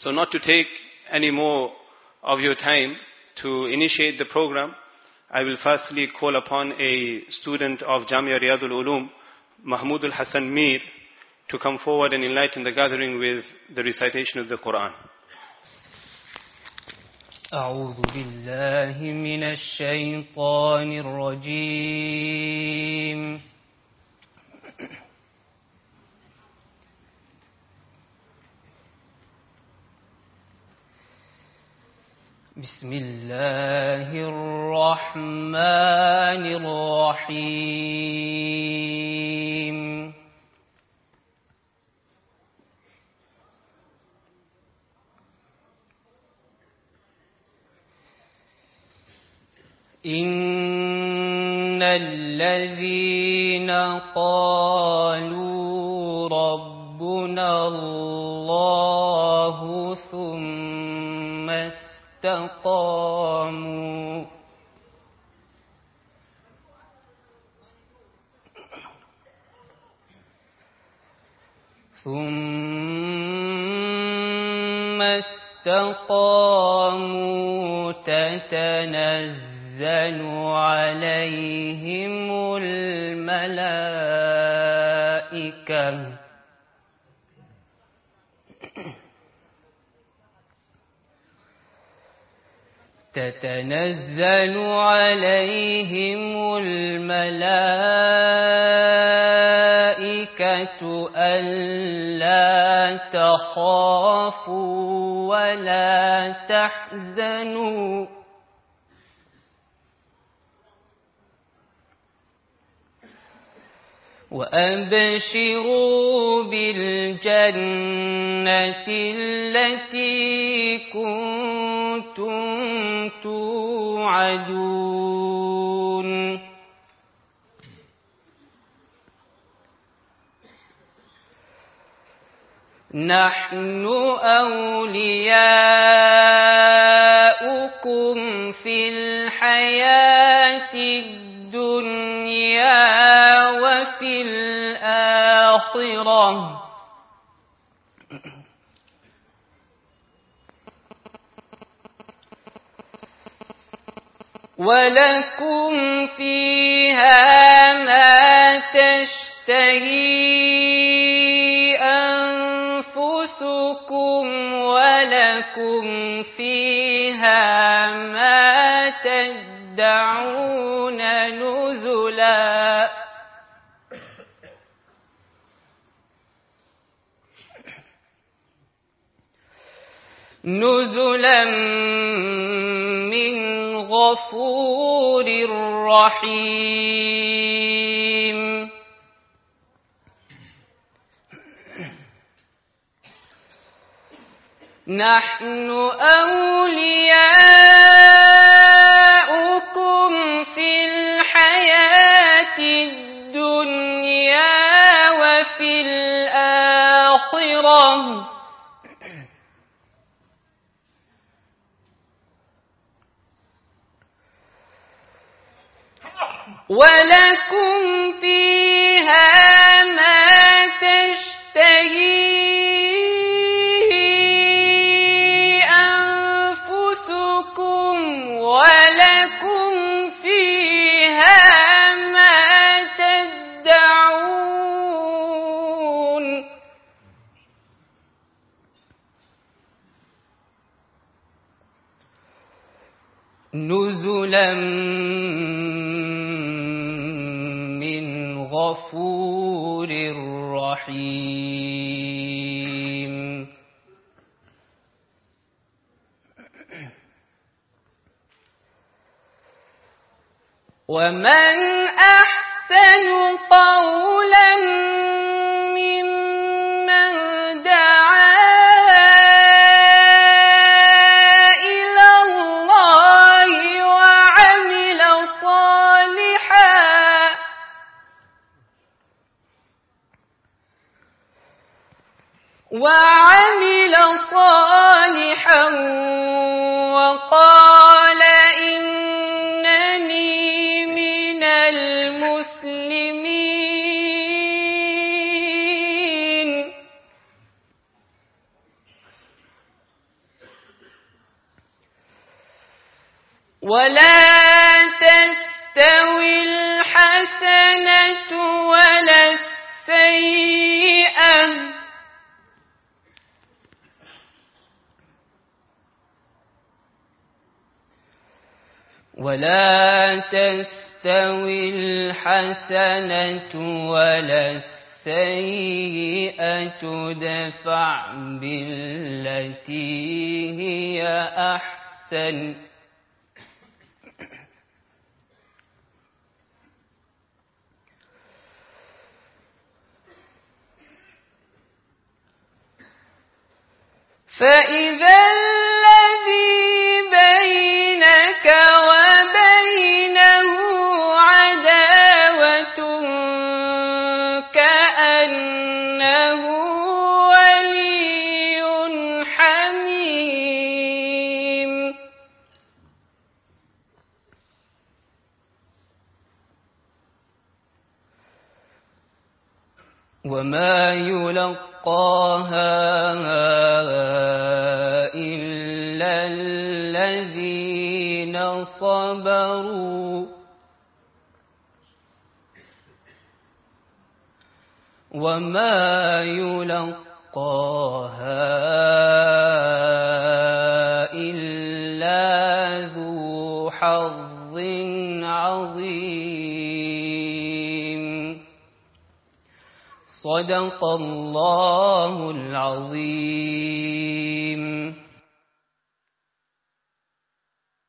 So not to take any more of your time, to initiate the program, I will firstly call upon a student of Jamia Riyadul Ulum, Mahmoud al-Hassan Mir, to come forward and enlighten the gathering with the recitation of the Quran. أعوذ بالله من الشيطان الرجيم. بسم الله الرحمن الرحيم. إن الذين قالوا ربنا الله ثم استقاموا تتنزل عليهم الملائكة ألا تخافوا ولا تحزنوا وأبشروا بالجنة التي كنتم توعدون نحن أولياؤكم في الحياة الدنيا وفي الآخرة ولكم فيها ما تشتهي أنفسكم ولكم فيها ما تدعون نزلا من غفور رحيم نحن أولياؤكم في الحياة الدنيا وفي الآخرة ولكم فيها ما تشتهي أنفسكم ولكم فيها ما تدعون نزلا غفور رحيم ومن أحسن قولا ممن دعا إلى الله وعمل صالحا وقال إنني من المسلمين ولا تستوي الحسنة ولا السيئة ادفع بالتي هي أحسن فإذا الذي بينك وبينه عداوة كأنه ولي حميم وما يلقاها إلا الذين صبروا وما يلقاها إلا ذو حظ عظيم صدق الله العظيم